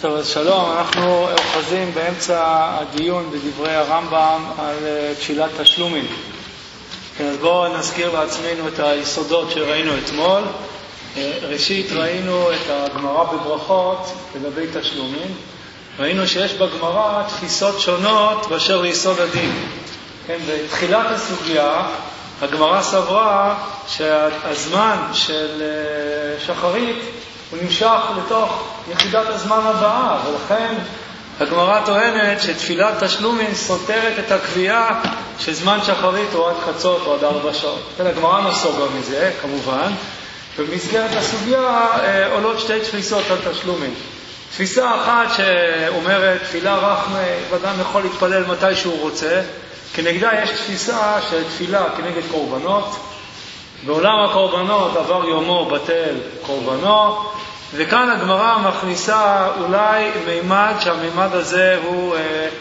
טוב, אז שלום, אנחנו אוחזים באמצע הדיון בדברי הרמב"ם על תפילת תשלומים. אז בואו נזכיר לעצמנו את היסודות שראינו אתמול. ראשית ראינו את הגמרא בברכות לגבי תשלומים. ראינו שיש בגמרא תפיסות שונות באשר ליסוד הדין. כן, בתחילת הסוגיה הגמרא סברה שהזמן של שחרית הוא נמשך לתוך יחידת הזמן הבאה, ולכן הגמרא טוענת שתפילת תשלומים סותרת את הקביעה שזמן שחרית הוא עד חצות או עד 4 שעות. הגמרא נסוגה מזה, כמובן. במסגרת הסוגיה עולות שתי תפיסות על תשלומים. תפיסה אחת שאומרת תפילה רחמה, אדם יכול להתפלל מתי שהוא רוצה. כנגדה יש תפיסה של תפילה כנגד קורבנות. בעולם הקורבנות עבר יומו בטל קורבנו, וכאן הגמרא מכניסה אולי מימד שהמימד הזה הוא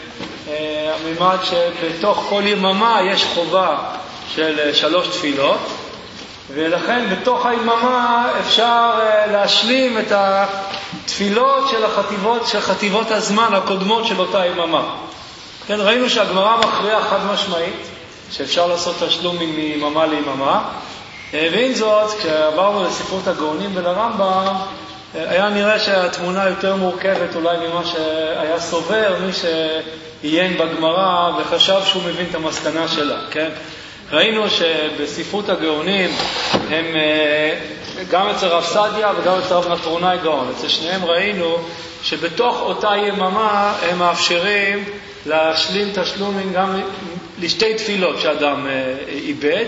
המימד שבתוך כל יממה יש חובה של 3 תפילות, ולכן בתוך היממה אפשר להשלים את התפילות של חטיבות הזמן הקודמות של אותה יממה. כן, ראינו שהגמרא מכריעה חד משמעית שאפשר לעשות תשלום מיממה ליממה, ועם זאת, כשעברנו לספרות הגאונים ולרמב"ם, היה נראה שהתמונה יותר מורכבת אולי ממה שהיה סובר מי שעיין בגמרא וחשב שהוא מבין את המסקנה שלה. כן? ראינו שבספרות הגאונים הם גם אצל רב סעדיה וגם אצל רב נטרונאי גאון. אצל שניהם ראינו שבתוך אותה יממה הם מאפשרים להשלים תשלומים גם לשתי תפילות שאדם איבד,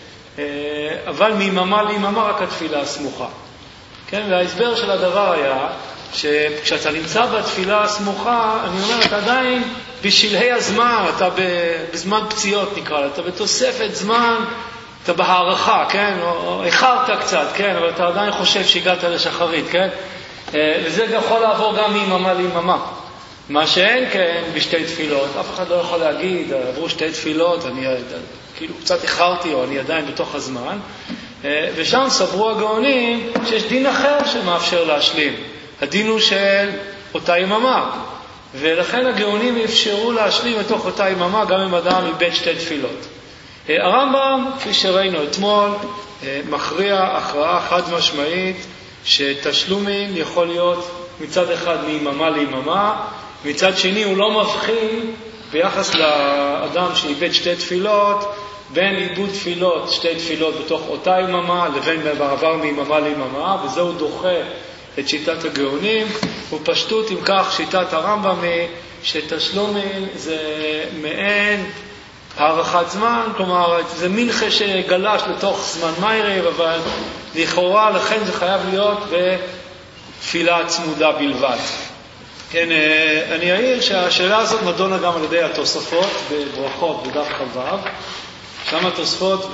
אבל מיממה ליממה רק התפילה הסמוכה. כן? וההסבר של הדבר היה שכשאתה נמצא בתפילה הסמוכה, אני אומר, אתה עדיין בשלהי הזמן, אתה בזמן פציעות נקרא, אתה בתוספת זמן, אתה בהערכה, כן? או איחרת קצת, כן? אבל אתה עדיין חושב שהגעת לשחרית, כן? וזה יכול לעבור גם מיממה ליממה. מה שאין כן בשתי תפילות, אף אחד לא יכול להגיד, עברו 2 תפילות, אני כאילו קצת איחרתי או אני עדיין בתוך הזמן, ושם סברו הגאונים שיש דין אחר שמאפשר להשלים. הדין הוא של אותה יממה, ולכן הגאונים אפשרו להשלים בתוך אותה יממה גם אם אדם איבד 2 תפילות. הרמב"ם, כפי שראינו אתמול, מכריע הכרעה חד משמעית שתשלומים יכול להיות מצד אחד מיממה ליממה, מצד שני הוא לא מבחין ביחס לאדם שאיבד 2 תפילות בין איבוד תפילות, 2 תפילות בתוך אותה יממה לבין מעבר מיממה ליממה, וזהו דוחה את שיטת הגאונים. ופשטות עם כך שיטת הרמב"ם היא שתשלומים זה מעין הארכת זמן, כלומר זה מנחה שגלש לתוך זמן מיירב, אבל לכאורה לכן זה חייב להיות בתפילה צמודה בלבד. כן, אני אעיר שהשאלה הזאת נדונה גם על ידי התוספות בברכות בדף חב"ב. שם התוספות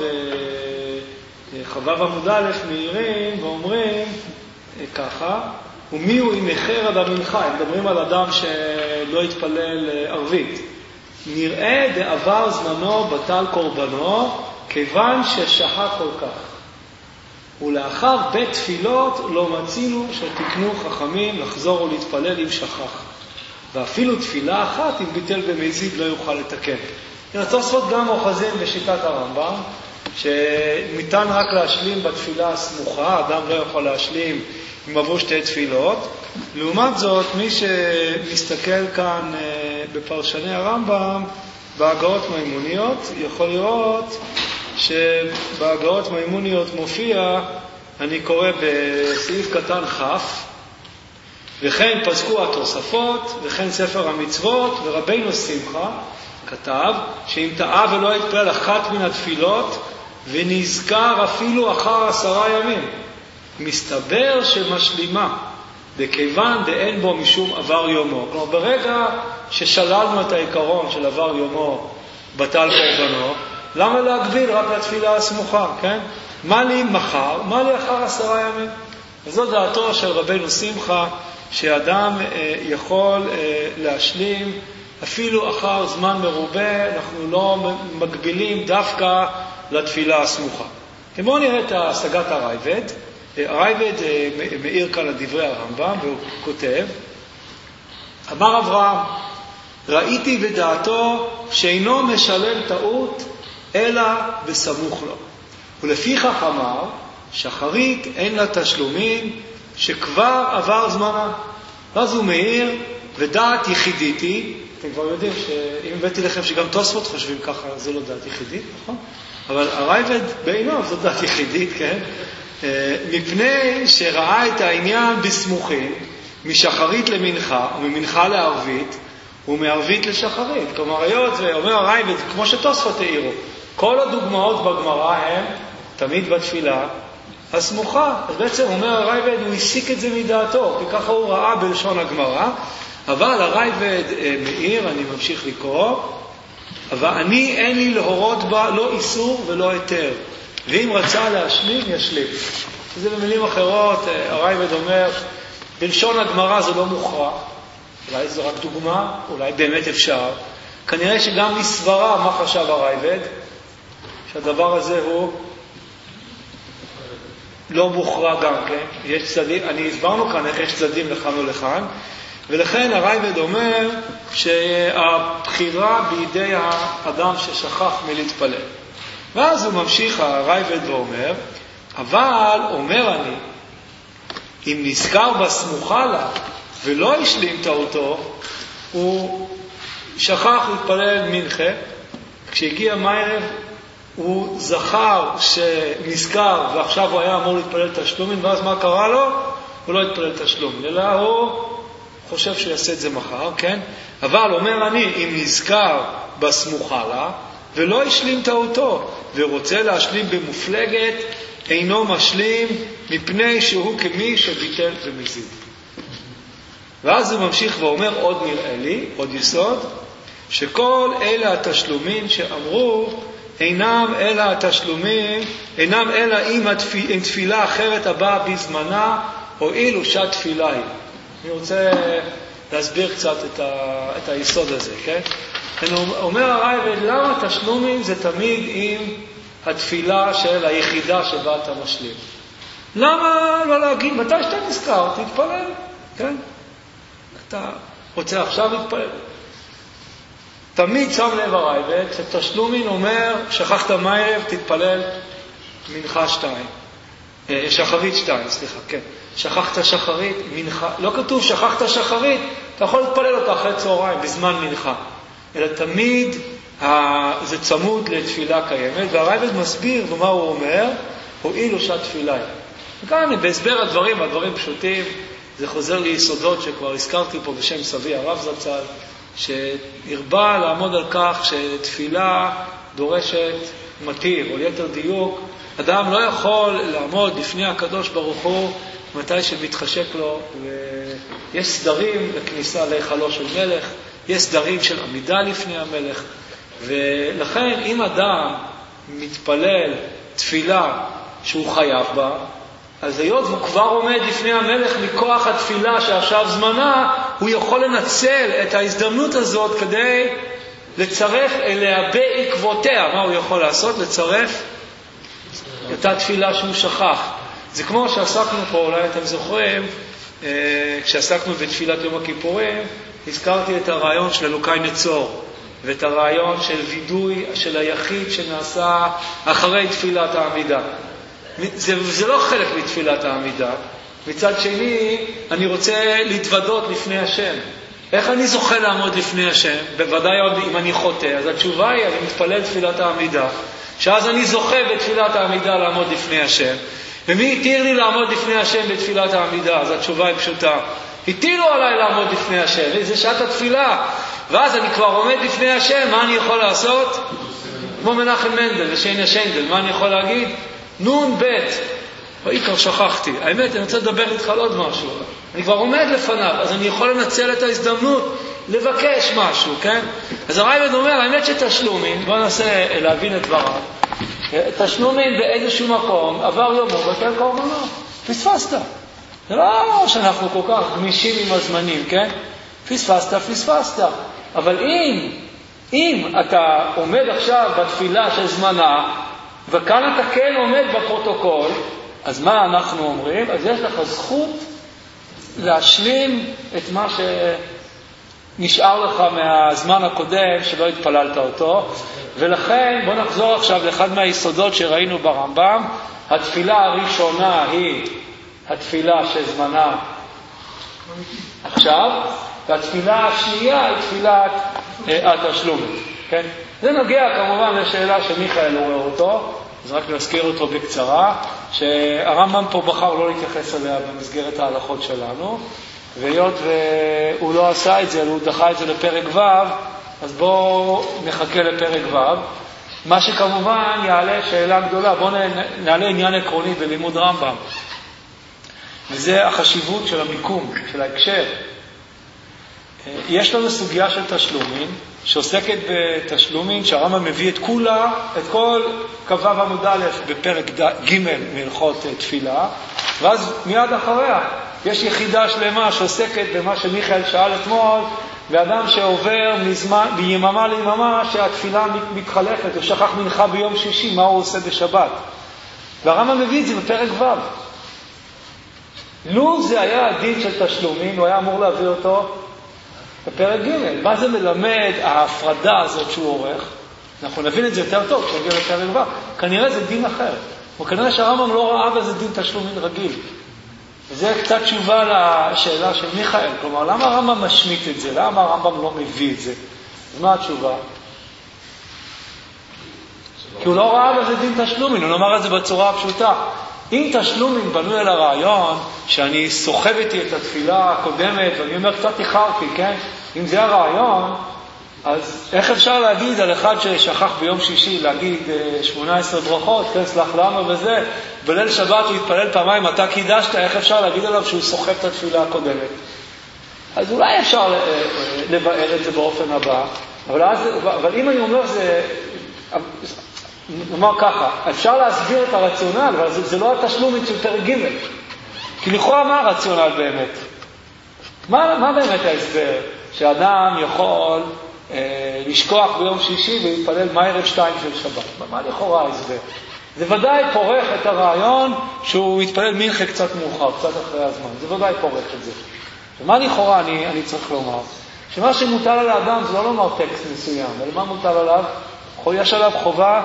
בחב"ב עמוד א' מעירים ואומרים ככה, ומי הוא אם איחר עד המנחה? הם מדברים על אדם שלא התפלל ערבית. נראה דעבר זמנו בטל קורבנו כיוון ששהה כל כך. ולאחר בית תפילות לא מצינו שתקנו חכמים לחזור ולהתפלל אם שכח. ואפילו תפילה אחת אם ביטל במזיד לא יוכל לתקן. התוספות גם אוחזים בשיטת הרמב"ם, שניתן רק להשלים בתפילה הסמוכה, אדם לא יכול להשלים אם עברו 2 תפילות. לעומת זאת, מי שמסתכל כאן בפרשני הרמב"ם, בהגאות מימוניות, יכול לראות שבהגאות מימוניות מופיע, אני קורא בסעיף קטן כ', וכן פסקו התוספות, וכן ספר המצוות, ורבינו שמחה כתב שאם טעה ולא התפלל אחת מן התפילות, ונזכר אפילו אחר 10 ימים, מסתבר שמשלימה, בכיוון דאין בו משום עבר יומו. כלומר, ברגע ששללנו את העיקרון של עבר יומו בטל קורבנו, למה להגביל רק לתפילה הסמוכה, כן? מה לי מחר, מה לי אחר 10 ימים? וזאת דעתו של רבינו שמחה, שאדם יכול להשלים אפילו אחר זמן מרובה, אנחנו לא מגבילים דווקא לתפילה הסמוכה. בואו נראה את השגת הרייבד. הרייבד מאיר כאן לדברי הרמב"ם, והוא כותב, אמר אברהם, ראיתי בדעתו שאינו משלם טעות אלא בסמוך לו. ולפיכך אמר, שחרית אין לה תשלומים שכבר עבר זמנה. ואז הוא מעיר, ודעת יחידיתי, אתם כבר יודעים שאם הבאתי לכם שגם תוספות חושבים ככה, זה לא דעת יחידית, נכון? אבל הרייבד בעיניו זו דעת יחידית, כן? מפני שראה את העניין בסמוכים, משחרית למנחה, וממנחה לערבית, ומערבית לשחרית. כלומר, היות ואומר הרייבד, כמו שתוספות העירו, כל הדוגמאות בגמרא הם תמיד בתפילה הסמוכה. אז בעצם אומר הרייבד, הוא הסיק את זה מדעתו, כי ככה הוא ראה בלשון הגמרא. אבל הרייבד מאיר, אני ממשיך לקרוא, אבל אני אין לי להורות בה לא איסור ולא היתר, ואם רצה להשלים ישלים. זה במילים אחרות, הרייבד אומר, בלשון הגמרא זה לא מוכרע, אולי זו רק דוגמה, אולי באמת אפשר. כנראה שגם מסברה מה חשב הרייבד, שהדבר הזה הוא לא מוכרע גם, כן? יש צדדים, אני הסברנו כאן איך יש צדדים לכאן ולכאן, ולכן הרייבד אומר שהבחירה בידי האדם ששכח מלהתפלל. ואז הוא ממשיך הרייבד ואומר, אבל אומר אני, אם נזכר בסמוכה לה ולא השלים טעותו, הוא שכח להתפלל מנחה, כשהגיע מערב הוא זכר שנזכר ועכשיו הוא היה אמור להתפלל תשלומים, ואז מה קרה לו? הוא לא התפלל תשלומים, אלא הוא חושב שהוא יעשה את זה מחר, כן? אבל אומר אני, אם נזכר בסמוכה לה ולא השלים טעותו ורוצה להשלים במופלגת, אינו משלים מפני שהוא כמי שביטל ומזיד. ואז הוא ממשיך ואומר, עוד נראה לי, עוד יסוד, שכל אלה התשלומים שאמרו, אינם אלא התשלומים, אינם אלא אם תפילה אחרת הבאה בזמנה, או אילו שעת תפילה היא. אני רוצה להסביר קצת את היסוד הזה, כן? אומר הרייבד, למה תשלומים זה תמיד עם התפילה של היחידה שבה אתה משלים? למה לא להגיד, מתי שאתה נזכר, תתפלל, כן? אתה רוצה עכשיו להתפלל. תמיד שם לב הרייבד, שתשלומין אומר, שכחת מערב, תתפלל מנחה 2. שחרית 2, סליחה, כן. שכחת שחרית, מנחה. לא כתוב שכחת שחרית, אתה יכול להתפלל אותה אחרי צהריים, בזמן מנחה. אלא תמיד זה צמוד לתפילה קיימת, והרייבד מסביר ומה הוא אומר, הועילו שעת תפילה. וכאן בהסבר הדברים פשוטים, זה חוזר ליסודות שכבר הזכרתי פה בשם סבי הרב זצ"ל, שהרבה לעמוד על כך שתפילה דורשת מתיר, או ליתר דיוק, אדם לא יכול לעמוד לפני הקדוש ברוך הוא מתי שמתחשק לו, ויש סדרים לכניסה להיכלו של מלך, יש סדרים של עמידה לפני המלך, ולכן אם אדם מתפלל תפילה שהוא חייב בה, אז היות הוא כבר עומד לפני המלך מכוח התפילה שעכשיו זמנה, הוא יכול לנצל את ההזדמנות הזאת כדי לצרף אליה בעקבותיה. מה הוא יכול לעשות? לצרף את התפילה שהוא שכח. זה כמו שעסקנו פה, אולי אתם זוכרים, כשעסקנו בתפילת יום הכיפורים, הזכרתי את הרעיון של אלוקי נצור, ואת הרעיון של וידוי של היחיד שנעשה אחרי תפילת העמידה. זה לא חלק מתפילת העמידה. מצד שני, אני רוצה להתוודות לפני השם. איך אני זוכה לעמוד לפני השם? בוודאי אם אני חוטא. אז התשובה היא, אני מתפלל תפילת העמידה, שאז אני זוכה בתפילת העמידה לעמוד לפני השם. ומי התיר לי לעמוד לפני השם בתפילת העמידה? אז התשובה היא פשוטה. התירו עליי לעמוד לפני השם. זה שעת התפילה. ואז אני כבר עומד לפני השם, מה אני יכול לעשות? כמו מנחם מנדל ושיינה שיינדל, מה אני יכול להגיד? נון בית, בעיקר שכחתי. האמת, אני רוצה לדבר איתך על עוד משהו. אני כבר עומד לפניו, אז אני יכול לנצל את ההזדמנות, לבקש משהו, כן? אז הרייבד אומר, האמת שתשלומים, בוא ננסה להבין את דבריו. תשלומים באיזשהו מקום, עבר יומו, בטל קורבנו. פספסת. זה לא שאנחנו כל כך גמישים עם הזמנים, כן? פספסת. אבל אם אתה עומד עכשיו בתפילה של זמנה, וכאן אתה כן עומד בפרוטוקול, אז מה אנחנו אומרים? אז יש לך זכות להשלים את מה נשאר לך מהזמן הקודם שלא התפללת אותו, ולכן בוא נחזור עכשיו לאחד מהיסודות שראינו ברמב"ם. התפילה הראשונה היא התפילה שזמנה עכשיו, והתפילה השנייה היא תפילת התשלומים. כן? זה נוגע כמובן לשאלה שמיכאל עורר אותו, אז רק להזכיר אותו בקצרה, שהרמב"ם פה בחר לא להתייחס אליה במסגרת ההלכות שלנו, והיות והוא לא עשה את זה, הוא דחה את זה לפרק ו', אז בואו נחכה לפרק ו'. מה שכמובן יעלה שאלה גדולה, בואו נעלה עניין עקרוני בלימוד רמב"ם, וזה החשיבות של המיקום, של ההקשר. יש לנו סוגיה של תשלומים, שעוסקת בתשלומים, שהרמב"ם מביא את כולה, את כל כ"ו עמוד א' בפרק ג' מהלכות תפילה, ואז מיד אחריה יש יחידה שלמה שעוסקת במה שמיכאל שאל אתמול, באדם שעובר מיממה ליממה שהתפילה מתחלפת, הוא שכח מנחה ביום שישי, מה הוא עושה בשבת. והרמב"ם מביא את זה בפרק ו'. לו זה היה הדין של תשלומים, הוא היה אמור להביא אותו בפרק ג'. מה זה מלמד ההפרדה הזאת שהוא עורך? אנחנו נבין את זה יותר טוב כשנגיע לפרק ו'. כנראה זה דין אחר, וכנראה שהרמב"ם לא ראה בזה דין תשלומים רגיל. וזה קצת תשובה לשאלה של מיכאל. כלומר, למה הרמב"ם משמיט את זה? למה הרמב"ם לא מביא את זה? אז מה התשובה? כי הוא לא ראה בזה דין תשלומים, הוא נאמר את זה בצורה הפשוטה. אם תשלומים בנו אל הרעיון שאני סוחב איתי את התפילה הקודמת, ואני אומר קצת איחרתי, כן? אם זה הרעיון, אז איך אפשר להגיד על אחד ששכח ביום שישי להגיד 18 ברכות, כן, סלח לנו וזה, בליל שבת הוא התפלל פעמיים, אתה קידשת, איך אפשר להגיד עליו שהוא סוחב את התפילה הקודמת? אז אולי אפשר לבאר את זה באופן הבא, אבל אם אני אומר זה, נאמר ככה, אפשר להסביר את הרציונל, אבל זה לא התשלומים של פרק ג', כי לכאורה מה הרציונל באמת? מה באמת ההסבר? שאדם יכול לשכוח ביום שישי ולהתפלל מערב 2 של שבת. מה לכאורה ההסבר? זה ודאי פורח את הרעיון שהוא יתפלל מנחה קצת מאוחר, קצת אחרי הזמן. זה ודאי פורח את זה. ומה לכאורה אני צריך לומר? שמה שמוטל על האדם זה לא לומר טקסט מסוים, אלא מה מוטל עליו? יש עליו חובה.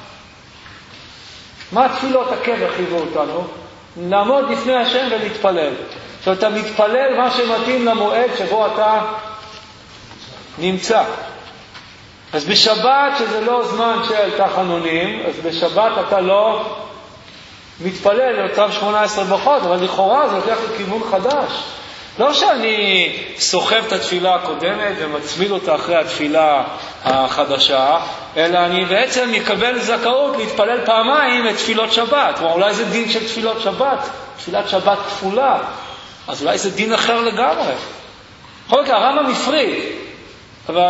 מה תפילות הקבע חייבו אותנו? לעמוד לפני השם ולהתפלל. שאתה מתפלל מה שמתאים למועד שבו אתה נמצא. אז בשבת, שזה לא זמן של תחנונים, אז בשבת אתה לא מתפלל לאותם 18 ברכות, אבל לכאורה זה לוקח לכיוון חדש. לא שאני סוחב את התפילה הקודמת ומצמיד אותה אחרי התפילה החדשה, אלא אני בעצם מקבל זכאות להתפלל פעמיים את תפילות שבת. אולי זה דין של תפילות שבת, תפילת שבת כפולה, אז אולי זה דין אחר לגמרי. בכל מקרה, הרמב"ם מפריד, אבל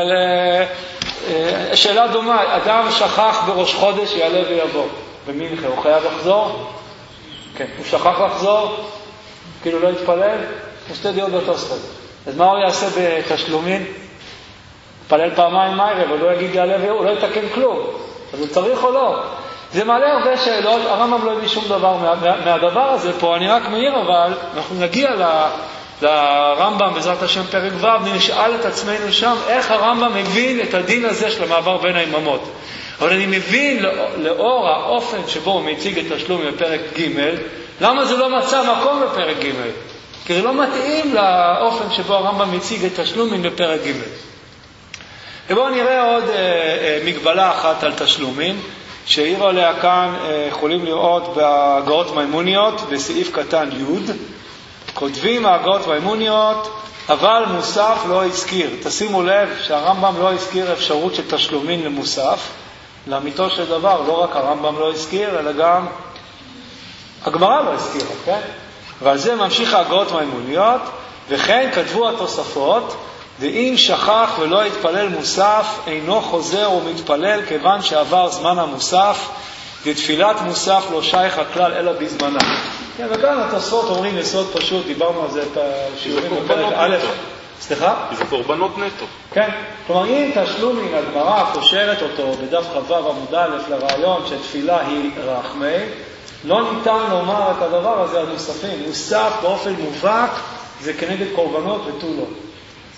שאלה דומה, אדם שכח בראש חודש יעלה ויבוא במנחה, הוא חייב לחזור? כן. הוא שכח לחזור? כאילו לא יתפלל? יש שתי דעות בתוספות. אז מה הוא יעשה בתשלומים? יתפלל פעמיים מערב, הוא לא יגיד יעלה ויבוא, הוא לא יתקן כלום. אז הוא צריך או לא? זה מעלה הרבה שאלות, הרמב"ם לא הביא שום דבר מהדבר הזה פה, אני רק מעיר, אבל אנחנו נגיע לרמב"ם בעזרת השם פרק ו', נשאל את עצמנו שם איך הרמב"ם מבין את הדין הזה של המעבר בין היממות. אבל אני מבין לאור האופן שבו הוא מציג את תשלומים בפרק ג', למה זה לא מצא מקום בפרק ג'? כי זה לא מתאים לאופן שבו הרמב"ם מציג את תשלומים בפרק ג'. ובואו נראה עוד מגבלה אחת על תשלומים, שהעירו עליה כאן, יכולים לראות בהגאות מימוניות, בסעיף קטן י', כותבים ההגאות מימוניות, אבל מוסף לא הזכיר. תשימו לב שהרמב"ם לא הזכיר אפשרות של תשלומים למוסף, לאמיתו של דבר, לא רק הרמב"ם לא הזכיר, אלא גם הגמרא לא הזכירה, כן? ועל זה ממשיך ההגאות מימוניות, וכן כתבו התוספות, ואם שכח ולא יתפלל מוסף, אינו חוזר ומתפלל כיוון שעבר זמן המוסף, ותפילת מוסף לא שייך הכלל אלא בזמנה. כן, וכאן התוספות אומרים יסוד פשוט, דיברנו על זה בשיעורים בפרק א', סליחה? זה קורבנות נטו. כן, כלומר אם תשלומים הגמרא קושרת אותו בדף כ"ו עמוד א' לרעיון שתפילה היא רחמי, לא ניתן לומר את הדבר הזה על מוספים. מוסף באופן מובהק זה כנגד קורבנות ותו לא.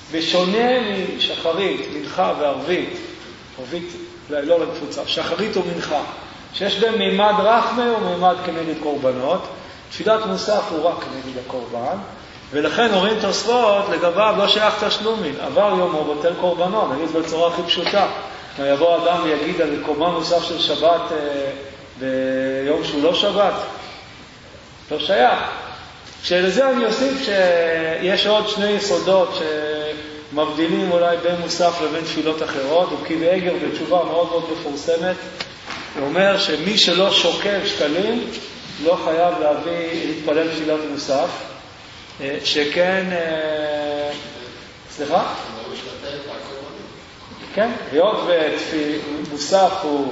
בשונה משחרית, מנחה וערבית, ערבית לא לקבוצה, שחרית ומנחה, שיש בהם מימד רחמה ומימד כנגד קורבנות, תפילת מוסף הוא רק כנגד הקורבן, ולכן הורים תוספות לגביו לא שייך תשלומין, עבר יומו בטל קורבנו, נגיד בצורה הכי פשוטה, יבוא אדם ויגיד על קורבן מוסף של שבת ביום שהוא לא שבת, לא שייך. שלזה אני אוסיף שיש עוד שני יסודות שמבדילים אולי בין מוסף לבין תפילות אחרות, וכי באגר בתשובה מאוד מאוד מפורסמת, הוא אומר שמי שלא שוקל שקלים לא חייב להתפלל תפילת מוסף, שכן, סליחה? כן, היות ומוסף הוא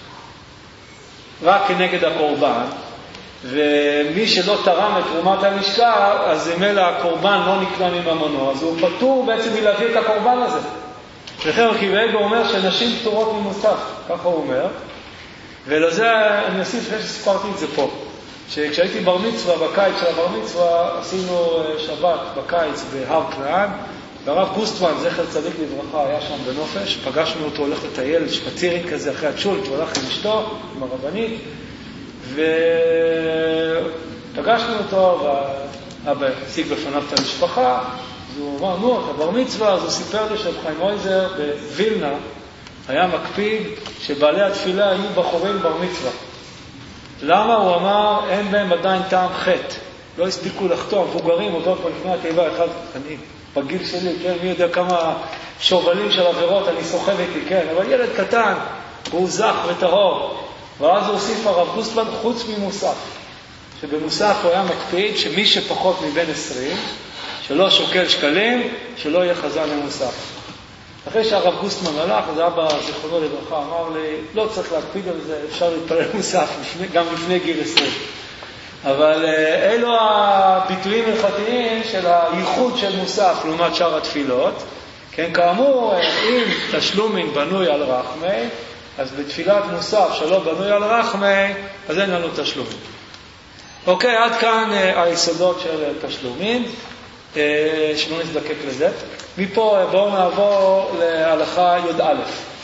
רק כנגד הקורבן, ומי שלא תרם את תרומת המשקל, אז ממילא הקורבן לא נקנה מממונו, אז הוא פטור בעצם מלהביא את הקורבן הזה. לכן רבי אומר שנשים פטורות ממוסף, ככה הוא אומר. ולזה אני אוסיף לפני שסיפרתי את זה פה, שכשהייתי בר מצווה, בקיץ של הבר מצווה, עשינו שבת בקיץ בהר כנען, והרב גוסטמן, זכר צדיק לברכה, היה שם בנופש, פגשנו אותו הולך לטייל, שפצירית כזה אחרי הצ'ולט, הוא הולך עם אשתו, עם הרבנית, ופגשנו אותו, והאבא הציג בפניו את המשפחה, והוא אמר, נו, אתה בר מצווה, אז הוא סיפר לי שחיים מויזר בווילנה, היה מקפיד שבעלי התפילה היו בחורים בר מצווה. למה? הוא אמר, אין בהם עדיין טעם חטא. לא הספיקו לחתום, מבוגרים, אותו פה לפני התיבה, אחד, אני בגיל שלי, כן, מי יודע כמה שובלים של עבירות אני סוחב איתי, כן, אבל ילד קטן, הוא זך וטהור. ואז הוא הוסיף הרב גוסטמן חוץ ממוסף. שבמוסף הוא היה מקפיד שמי שפחות מבין 20, שלא שוקל שקלים, שלא יהיה חזן למוסף. אחרי שהרב גוסטמן הלך, אז אבא זיכרונו לברכה אמר לי, לא צריך להקפיד על זה, אפשר להתפלל מוסף גם לפני גיל 20. אבל אלו הביטויים הלכתיים של הייחוד של מוסף לעומת שאר התפילות. כן, כאמור, אם תשלומין בנוי על רחמי, אז בתפילת מוסף שלא בנוי על רחמי, אז אין לנו תשלומין. אוקיי, עד כאן היסודות של תשלומין, שלא נזדקק לזה. מפה בואו נעבור להלכה י"א,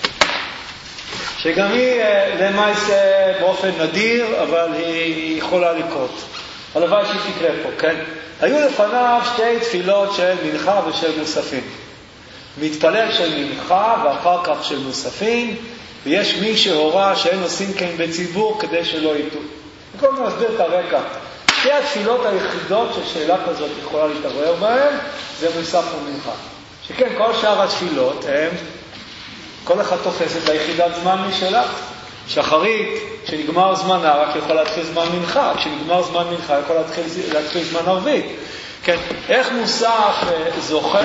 שגם היא למעשה באופן נדיר, אבל היא יכולה לקרות. הלוואי שהיא תקרה פה, כן? היו לפניו שתי תפילות של מנחה ושל מוספים. מתפלל של מנחה ואחר כך של מוספים, ויש מי שהורה שאין עושים כן בציבור כדי שלא יטעו. בכל זאת נסביר את הרקע. שתי התפילות היחידות ששאלה כזאת יכולה להתעורר בהן, זה מוסף ומנחה. שכן כל שאר התפילות הם, כל אחד תופסת ליחידת זמן משלה. שחרית, כשנגמר זמנה, רק יכול להתחיל זמן מנחה. כשנגמר זמן מנחה, יכול להתחיל זמן ערבית. כן, איך מוסף זוכה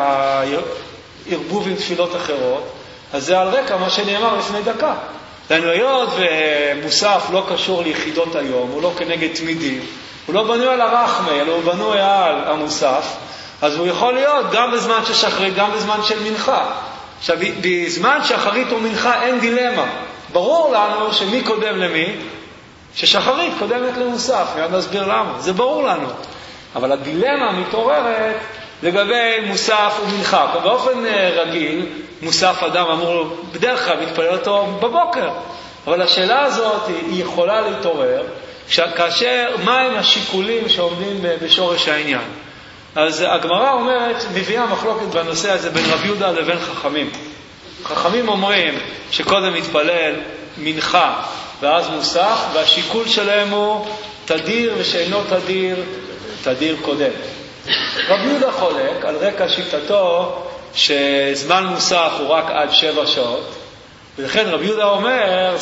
לערבוב עם תפילות אחרות? אז זה על רקע מה שנאמר לפני דקה. היות ומוסף לא קשור ליחידות היום, הוא לא כנגד תמידים, הוא לא בנוי על הרחמי, אלא הוא בנוי על המוסף, אז הוא יכול להיות גם בזמן של שחרית, גם בזמן של מנחה. עכשיו, בזמן שחרית ומנחה אין דילמה. ברור לנו שמי קודם למי? ששחרית קודמת למוסף, מיד נסביר למה. זה ברור לנו. אבל הדילמה מתעוררת לגבי מוסף ומנחה. באופן רגיל, מוסף אדם אמור בדרך כלל מתפלל אותו בבוקר. אבל השאלה הזאת היא יכולה להתעורר, כאשר מהם השיקולים שעומדים בשורש העניין. אז הגמרא אומרת, מביאה מחלוקת בנושא הזה בין רבי יהודה לבין חכמים. חכמים אומרים שקודם מתפלל מנחה ואז מוסף, והשיקול שלהם הוא תדיר ושאינו תדיר, תדיר קודם. רבי יהודה חולק על רקע שיטתו שזמן מוסף הוא רק עד 7 שעות, ולכן רבי יהודה אומר,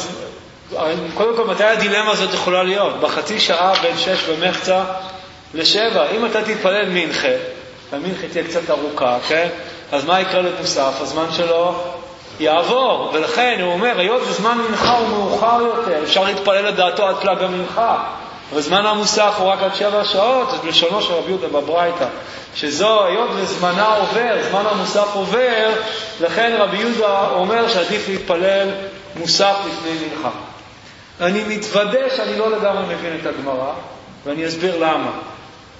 קודם כל מתי הדילמה הזאת יכולה להיות? בחצי שעה בין 6 ומחצה ל7. אם אתה תתפלל מנחה, והמנחה תהיה קצת ארוכה, כן? אז מה יקרה למוסף? הזמן שלו יעבור, ולכן הוא אומר, היות וזמן מנחה הוא מאוחר יותר, אפשר להתפלל לדעתו עד פלג המנחה, וזמן המוסף הוא רק עד 7 שעות, אז בלשונו של רבי יהודה בברייתא, שזו, היות וזמנה עובר, זמן המוסף עובר, לכן רבי יהודה אומר שעדיף להתפלל מוסף לפני מנחה. אני מתוודה שאני לא לגמרי מבין את הגמרא, ואני אסביר למה.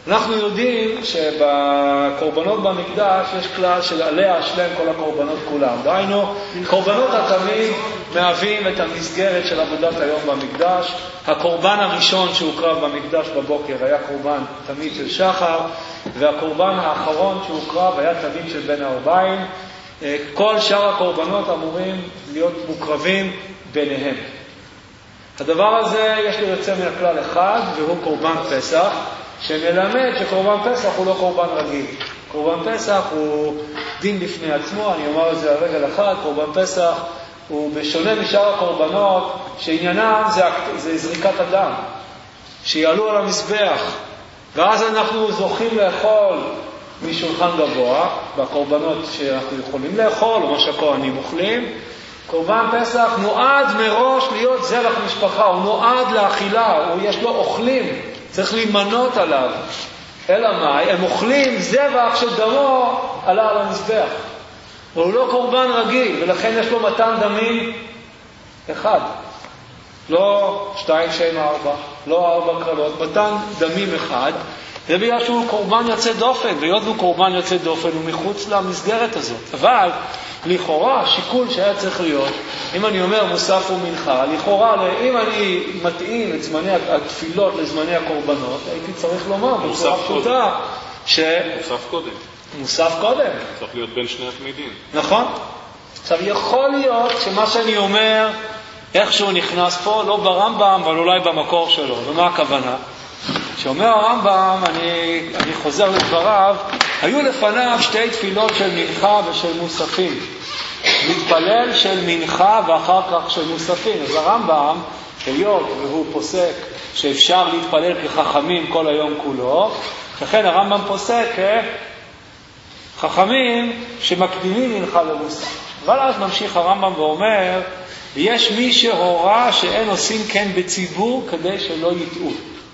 אנחנו יודעים שבקורבנות במקדש יש כלל של עליה אשלם כל הקורבנות כולם. דהיינו, קורבנות התמיד מהווים את המסגרת של עבודת היום במקדש. הקורבן הראשון שהוקרב במקדש בבוקר היה קורבן תמיד של שחר, והקורבן האחרון שהוקרב היה תמיד של בין הערביים. כל שאר הקורבנות אמורים להיות מוקרבים ביניהם. הדבר הזה יש לו יוצא מן הכלל אחד, והוא קורבן פסח, שמלמד שקורבן פסח הוא לא קורבן רגיל. קורבן פסח הוא דין בפני עצמו, אני אומר את זה על רגל אחד. קורבן פסח הוא בשונה משאר הקורבנות שעניינם זה זריקת הדם, שיעלו על המזבח, ואז אנחנו זוכים לאכול משולחן גבוה, בקורבנות שאנחנו יכולים לאכול, או מה שהכהנים אוכלים. קורבן פסח נועד מראש להיות זבח משפחה, הוא נועד לאכילה, יש לו אוכלים, צריך להימנות עליו. אלא מה? הם אוכלים זבח שדמו עלה על המזבח. הוא לא קורבן רגיל, ולכן יש לו מתן דמים אחד. לא 2, 6, 4, לא 4 קרלות, מתן דמים אחד. זה בגלל שהוא קורבן יוצא דופן, והיות הוא קורבן יוצא דופן הוא מחוץ למסגרת הזאת. אבל לכאורה, שיקול שהיה צריך להיות, אם אני אומר מוסף ומנחה, לכאורה, אם אני מתאים את זמני התפילות לזמני הקורבנות, הייתי צריך לומר בצורה פשוטה מוסף קודם. צריך להיות בין שני התמידים. נכון. עכשיו, יכול להיות שמה שאני אומר, איכשהו נכנס פה, לא ברמב"ם, אבל אולי במקור שלו. ומה הכוונה? שאומר הרמב"ם, אני חוזר לדבריו, היו לפניו 2 תפילות של מנחה ושל מוספים. מתפלל של מנחה ואחר כך של מוספים. אז הרמב"ם, היות והוא פוסק שאפשר להתפלל כחכמים כל היום כולו, לכן הרמב"ם פוסק חכמים שמקדימים מנחה למוסף. אבל אז ממשיך הרמב"ם ואומר, יש מי שהורה שאין עושים כן בציבור כדי שלא יטעו.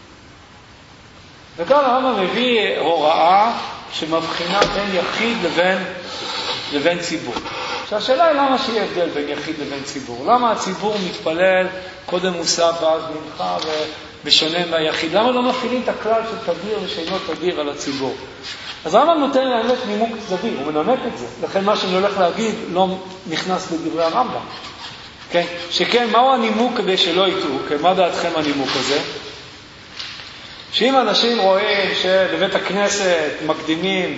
וכאן הרמב"ם מביא הוראה שמבחינה בין יחיד לבין ציבור. שהשאלה היא למה שיהיה הבדל בין יחיד לבין ציבור? למה הציבור מתפלל קודם מוסף ואז מנחה ובשונה מהיחיד? למה לא מפעילים את הכלל של תדיר ושאינו תדיר על הציבור? אז הרמב"ם נותן לאמת נימוק צדדי, הוא מנמק את זה. לכן מה שאני הולך להגיד לא נכנס בדברי הרמב"ם. כן? שכן, מהו הנימוק כדי שלא יטעו? כן, מה דעתכם הנימוק הזה? שאם אנשים רואים שבבית הכנסת מקדימים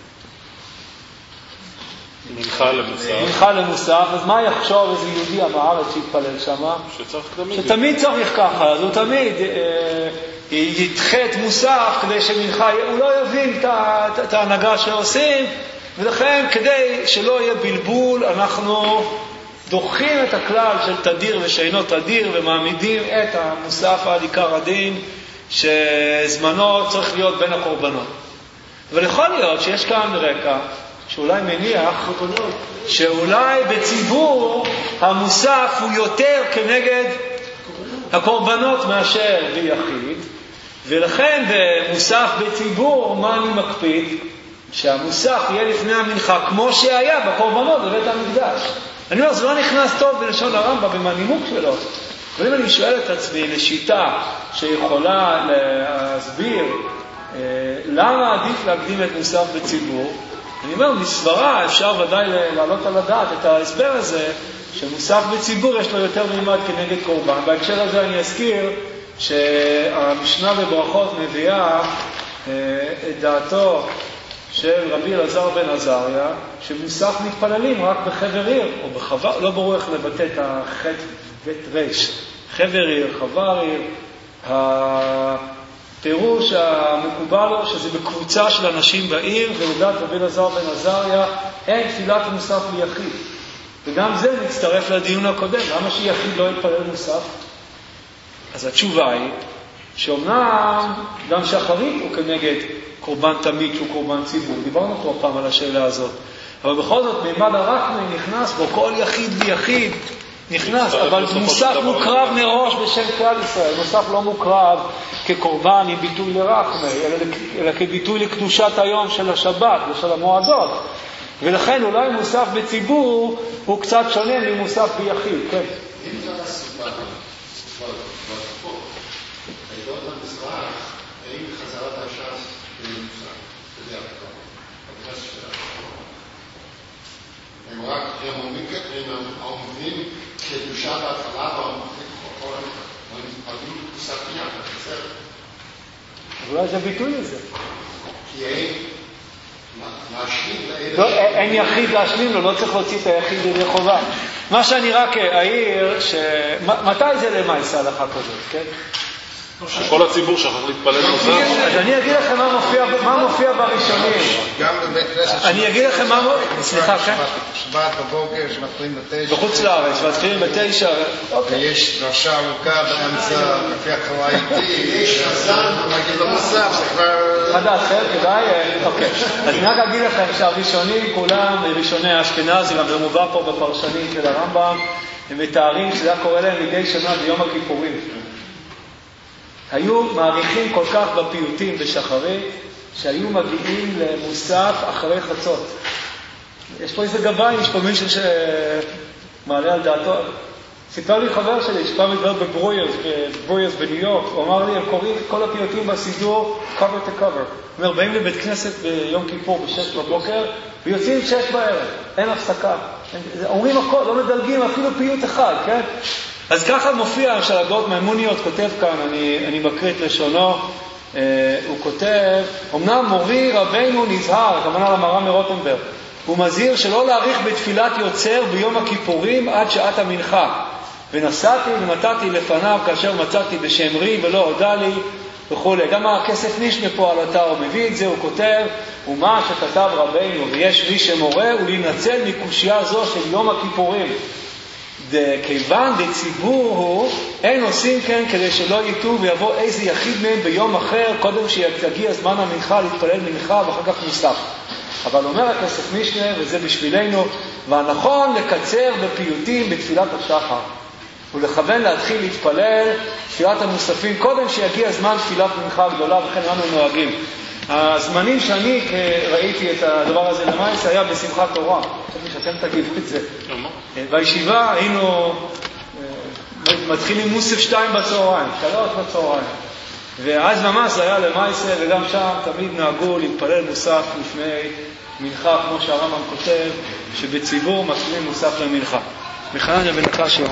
מנחה למוסף, אז מה יחשוב איזה יהודי עם הארץ שיתפלל שם? שתמיד צריך ככה, אז הוא תמיד ידחה את מוסף כדי שמנחה, הוא לא יבין את ההנהגה שעושים, ולכן כדי שלא יהיה בלבול, אנחנו דוחים את הכלל של תדיר ושאינו תדיר, ומעמידים את המוסף על עיקר הדין, שזמנו צריך להיות בין הקורבנות. אבל יכול להיות שיש כאן רקע שאולי מניח שאולי בציבור המוסף הוא יותר כנגד הקורבנות מאשר ביחיד, ולכן במוסף בציבור מה אני מקפיד? שהמוסף יהיה לפני המנחה כמו שהיה בקורבנות בבית המקדש. אני אומר, זה לא נכנס טוב בלשון הרמב"ם במנימוק שלו. אבל אם אני שואל את עצמי לשיטה שיכולה להסביר למה עדיף להקדים את מוסף בציבור, אני אומר, מסברה אפשר ודאי לעלות על הדעת את ההסבר הזה, שמוסף בציבור יש לו יותר מימד כנגד קורבן. בהקשר הזה אני אזכיר שהמשנה בברכות מביאה את דעתו של רבי אלעזר בן עזריה, שמוסף מתפללים רק בחבר עיר, או בחבר, לא ברור איך לבטא את החטא בית רש, חבר עיר, חבר עיר. הפירוש המקובל לו שזה בקבוצה של אנשים בעיר, ולדעת רבי אלעזר בן עזריה אין תפילת מוסף ליחיד. וגם זה מצטרף לדיון הקודם, למה שיחיד לא יתפלל מוסף? אז התשובה היא שאומנם גם שחרית הוא כנגד קורבן תמיד שהוא קורבן ציבור, דיברנו פה פעם על השאלה הזאת, אבל בכל זאת מימד הרחמי נכנס בו, כל יחיד ויחיד נכנס, אבל מוסף מוקרב מראש בשם כלל ישראל. מוסף לא מוקרב כקורבן עם ביטוי לרחמי, אלא כביטוי לקדושת היום של השבת ושל המועדות, ולכן אולי מוסף בציבור הוא קצת שונה ממוסף ביחיד. כן. אם זה הסופה בתקופות, העדות המזרח, האם בחזרת הש"ס הם אומרים קדושה בהתחלה, אבל סתייה, בסדר. אולי זה ביטוי לזה. כי אין להשלים לא, אין יחיד להשלים לו, לא צריך להוציא את היחיד לידי חובה. מה שאני רק אעיר, מתי זה למעשה הלכה כזאת, כן? שכל הציבור שכח להתפלל נוסף. אז אני אגיד לכם מה מופיע בראשונים. גם בבית כנסת. אני אגיד לכם מה מופיע. סליחה, כן? שבת בבוקר שמתחילים ב9. בחוץ לארץ, מתחילים ב9. ויש דרשה ארוכה באמצע, לפי הקרוא איתי. יש חזן, ומגיד למוסף, זה כבר... מה דעתכם? כדאי? אוקיי. אז אני רק אגיד לכם שהראשונים כולם, ראשוני האשכנז, גם זה מובא פה בפרשנים של הרמב"ם, הם מתארים שזה היה קורה להם מדי שנה ביום הכיפורים. היו מעריכים כל כך בפיוטים בשחרית, שהיו מגיעים למוסף אחרי חצות. יש פה איזה גבאי, יש פה מישהו שמעלה על דעתו. סיפר לי חבר שלי, שפעם מדבר בברוירס בניו יורק, הוא אמר לי, הם קוראים את כל הפיוטים בסידור cover to cover. זאת אומרת, באים לבית כנסת ביום כיפור ב6 בבוקר, ויוצאים 6 בערב, אין הפסקה. אומרים הכל, לא מדלגים, אפילו פיוט אחד, כן? אז ככה מופיע של הגאות מימוניות, כותב כאן, אני מקריא את לשונו, הוא כותב, אמנם מורי רבנו נזהר, כמובן למרן מרוטנברג, הוא מזהיר שלא להאריך בתפילת יוצר ביום הכיפורים עד שעת המנחה. ונסעתי ונתתי לפניו כאשר מצאתי בשמרי ולא הודע לי וכו'. גם הכסף נשנה פה על אתר, הוא מביא את זה, הוא כותב, ומה שכתב רבנו, ויש מי שמורה, הוא להינצל מקושיה זו של יום הכיפורים. כיוון דציבור הוא, אין עושים כן כדי שלא ייתו ויבוא איזה יחיד מהם ביום אחר, קודם שיגיע זמן המנחה להתפלל מנחה ואחר כך מוסף. אבל אומר הכסף משנה, וזה בשבילנו, והנכון לקצר בפיוטים בתפילת השחר, ולכוון להתחיל להתפלל תפילת המוספים, קודם שיגיע זמן תפילת מנחה גדולה, וכן אנו נוהגים. הזמנים שאני ראיתי את הדבר הזה למעשה היה בשמחת תורה. חשבתי שאתם תגידו את זה. בישיבה היינו מתחילים מוסף 2 בצהריים, 3 בצהריים. ואז ממש זה היה למעשה, וגם שם תמיד נהגו להתפלל מוסף לפני מנחה, כמו שהרמב"ם כותב, שבציבור מתחילים מוסף למנחה. מחנניה בן הקשיא.